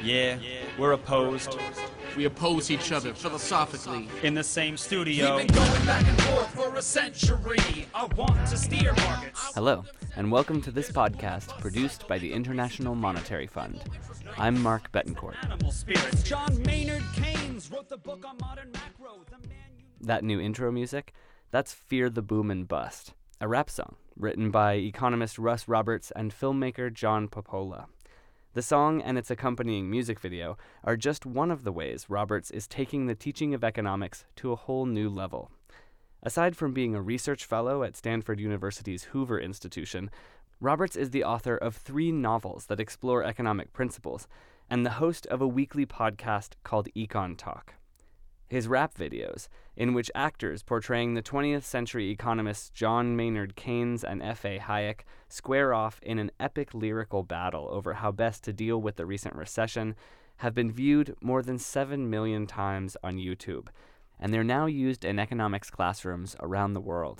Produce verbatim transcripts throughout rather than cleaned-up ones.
Yeah, we're opposed. We oppose each other philosophically. In the same studio. We've been going back and forth for a century. I want to steer markets. Hello, and welcome to this podcast produced by the International Monetary Fund. I'm Mark Betancourt. Animal spirits. John Maynard Keynes wrote the book on modern macro. The man you... That new intro music, that's Fear the Boom and Bust, a rap song written by economist Russ Roberts and filmmaker John Popola. The song and its accompanying music video are just one of the ways Roberts is taking the teaching of economics to a whole new level. Aside from being a research fellow at Stanford University's Hoover Institution, Roberts is the author of three novels that explore economic principles and the host of a weekly podcast called Econ Talk. His rap videos, in which actors portraying the twentieth century economists John Maynard Keynes and F A Hayek square off in an epic lyrical battle over how best to deal with the recent recession, have been viewed more than seven million times on YouTube, and they're now used in economics classrooms around the world.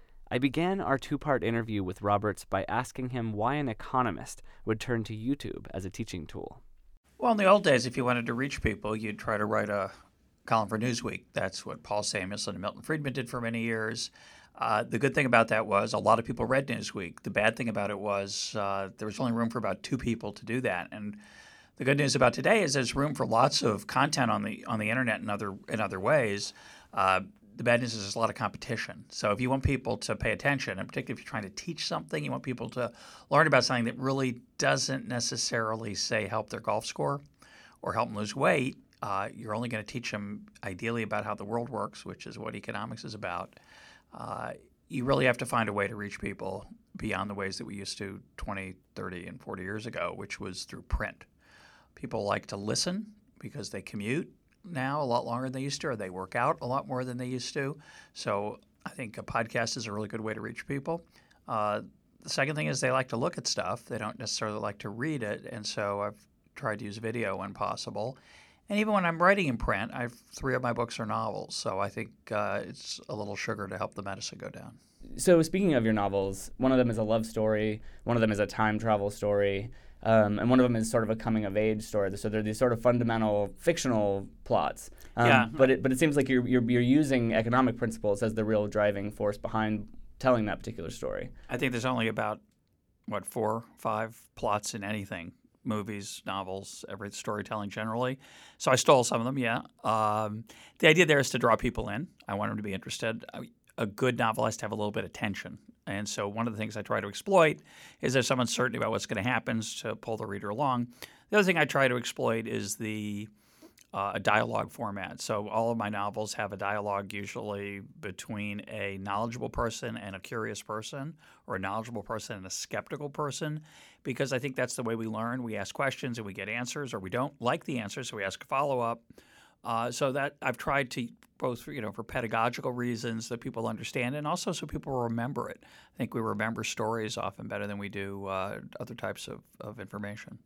I began our two-part interview with Roberts by asking him why an economist would turn to YouTube as a teaching tool. Well, in the old days, if you wanted to reach people, you'd try to write a column for Newsweek. That's what Paul Samuelson and Milton Friedman did for many years. Uh, the good thing about that was a lot of people read Newsweek. The bad thing about it was uh, there was only room for about two people to do that. And the good news about today is there's room for lots of content on the on the internet and other in other ways. Uh, the bad news is there's a lot of competition. So if you want people to pay attention, and particularly if you're trying to teach something, you want people to learn about something that really doesn't necessarily, say, help their golf score or help them lose weight, Uh, you're only going to teach them ideally about how the world works, which is what economics is about. Uh, you really have to find a way to reach people beyond the ways that we used to twenty, thirty, and forty years ago, which was through print. People like to listen because they commute now a lot longer than they used to, or they work out a lot more than they used to. So I think a podcast is a really good way to reach people. Uh, the second thing is they like to look at stuff. They don't necessarily like to read it, and so I've tried to use video when possible. And even when I'm writing in print, I've three of my books are novels, so I think uh, it's a little sugar to help the medicine go down. So speaking of your novels, one of them is a love story, one of them is a time travel story, um, and one of them is sort of a coming-of-age story. So they're these sort of fundamental fictional plots. Um, yeah. But it, but it seems like you're, you're you're using economic principles as the real driving force behind telling that particular story. I think there's only about, what, four, five plots in anything. Movies, novels, every storytelling generally. So I stole some of them, yeah. Um, the idea there is to draw people in. I want them to be interested. A good novel has to have a little bit of tension. And so one of the things I try to exploit is there's some uncertainty about what's going to happen to pull the reader along. The other thing I try to exploit is the uh, a dialogue format. So all of my novels have a dialogue usually between a knowledgeable person and a curious person, or a knowledgeable person and a skeptical person, because I think that's the way we learn. We ask questions and we get answers, or we don't like the answers, so we ask a follow-up. Uh, so that I've tried to both, you know, for pedagogical reasons that people understand, and also so people remember it. I think we remember stories often better than we do uh, other types of, of information.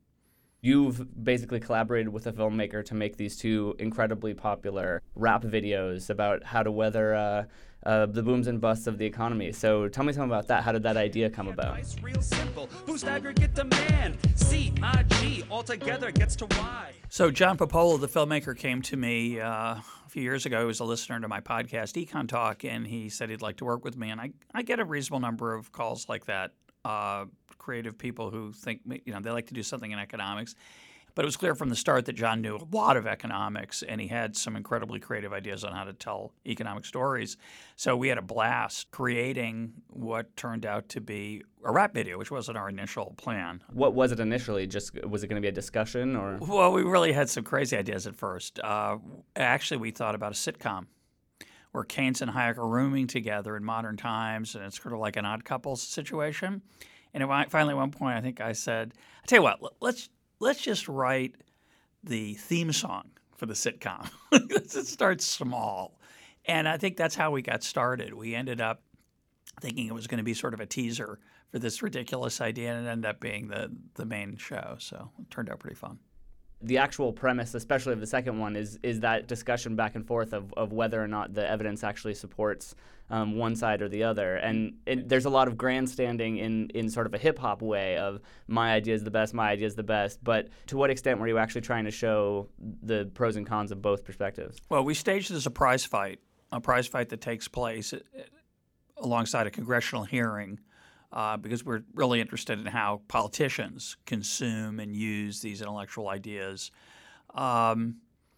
You've basically collaborated with a filmmaker to make these two incredibly popular rap videos about how to weather uh, uh, the booms and busts of the economy. So tell me something about that. How did that idea come about? Real simple. Boost aggregate demand. C I G altogether gets to Y. So John Popola, the filmmaker, came to me uh, a few years ago. He was a listener to my podcast, Econ Talk, and he said he'd like to work with me. And I, I get a reasonable number of calls like that. Uh, creative people who think, you know, they like to do something in economics. But it was clear from the start that John knew a lot of economics, and he had some incredibly creative ideas on how to tell economic stories. So we had a blast creating what turned out to be a rap video, which wasn't our initial plan. What was it initially? Just was it going to be a discussion, or? Well, we really had some crazy ideas at first. Uh, actually, we thought about a sitcom where Keynes and Hayek are rooming together in modern times, and it's sort of like an Odd Couple situation. And it, finally, at one point, I think I said, "I tell you what, let's let's just write the theme song for the sitcom. It starts small." And I think that's how we got started. We ended up thinking it was going to be sort of a teaser for this ridiculous idea, and it ended up being the the main show. So it turned out pretty fun. the actual premise, especially of the second one, is is that discussion back and forth of, of whether or not the evidence actually supports um, one side or the other. And it, there's a lot of grandstanding in, in sort of a hip-hop way of my idea is the best, my idea is the best. But to what extent were you actually trying to show the pros and cons of both perspectives? Well, we staged it as a prize fight, a prize fight that takes place alongside a congressional hearing uh, because we're really interested in how politicians consume and use these intellectual ideas. Um,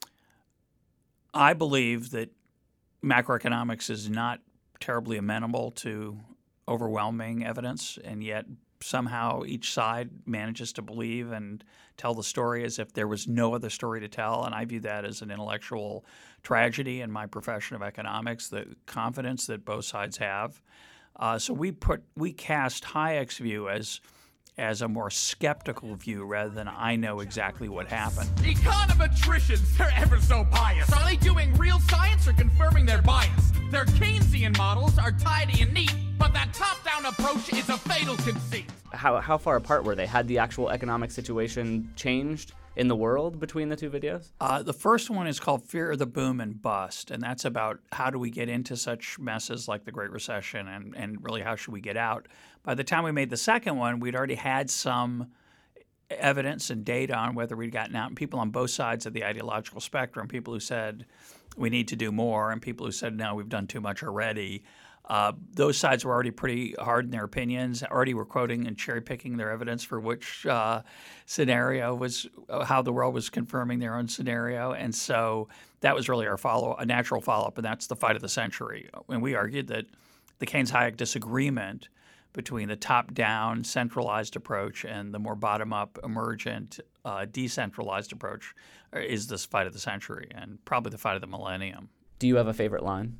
I believe that macroeconomics is not terribly amenable to overwhelming evidence, and yet somehow each side manages to believe and tell the story as if there was no other story to tell. And I view that as an intellectual tragedy in my profession of economics, the confidence that both sides have. Uh, so we put we cast Hayek's view as as a more skeptical view rather than I know exactly what happened. Econometricians, they're ever so biased. Are they doing real science or confirming their bias? Their Keynesian models are tidy and neat, but that top-down approach is a fatal conceit. How how far apart were they? Had the actual economic situation changed in the world between the two videos? Uh, the first one is called Fear of the Boom and Bust, and that's about how do we get into such messes like the Great Recession and, and really how should we get out. By the time we made the second one, we'd already had some evidence and data on whether we'd gotten out, and people on both sides of the ideological spectrum, people who said we need to do more and people who said, no, we've done too much already. Uh, those sides were already pretty hard in their opinions, already were quoting and cherry-picking their evidence for which uh, scenario was uh, how the world was confirming their own scenario. And so that was really our follow, a natural follow-up, and that's the fight of the century. And we argued that the Keynes-Hayek disagreement between the top-down centralized approach and the more bottom-up emergent uh, decentralized approach is this fight of the century and probably the fight of the millennium. Do you have a favorite line?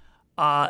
Uh,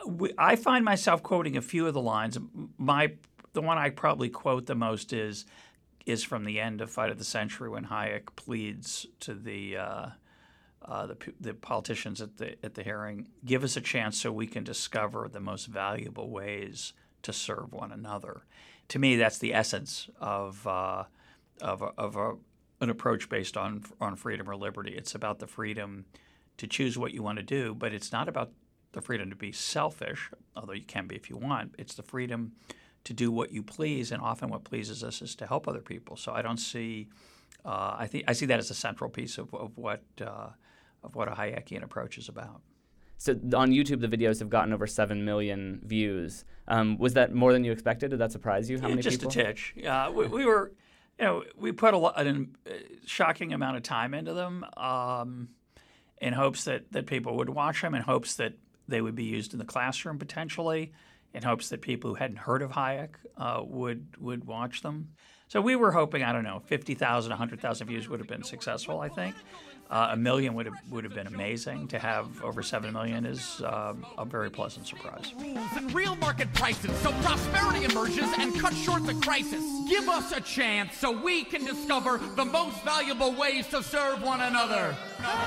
I find myself quoting a few of the lines. My the one I probably quote the most is is from the end of Fight of the Century when Hayek pleads to the uh, uh, the, the politicians at the at the hearing, give us a chance so we can discover the most valuable ways to serve one another. To me, that's the essence of uh, of, a, of a, an approach based on on freedom or liberty. It's about the freedom to choose what you want to do, but it's not about the freedom to be selfish, although you can be if you want. It's the freedom to do what you please, and often what pleases us is to help other people. So I don't see, uh, I think I see that as a central piece of, of what uh, of what a Hayekian approach is about. So on YouTube, the videos have gotten over seven million views. Um, was that more than you expected? Did that surprise you? How yeah, many just people? Just a titch. Uh, we, we were, you know, we put a, lot, a shocking amount of time into them um, in hopes that that people would watch them, in hopes that they would be used in the classroom potentially, in hopes that people who hadn't heard of Hayek uh, would would watch them. So we were hoping, I don't know, fifty thousand, one hundred thousand views would have been successful, I think. Uh, a million would have would have been amazing. To have over seven million is uh, a very pleasant surprise. Rules and real market prices, so prosperity emerges and cuts short the crisis. Give us a chance so we can discover the most valuable ways to serve one another.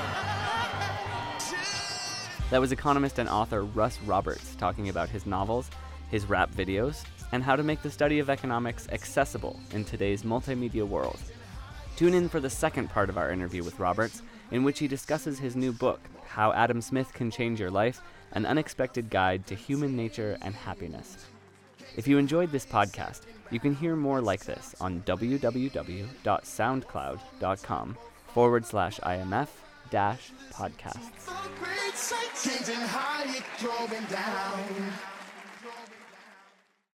That was economist and author Russ Roberts talking about his novels, his rap videos, and how to make the study of economics accessible in today's multimedia world. Tune in for the second part of our interview with Roberts, in which he discusses his new book, How Adam Smith Can Change Your Life, An Unexpected Guide to Human Nature and Happiness. If you enjoyed this podcast, you can hear more like this on www.soundcloud.com forward slash IMF dash podcasts. Changing how you're going down.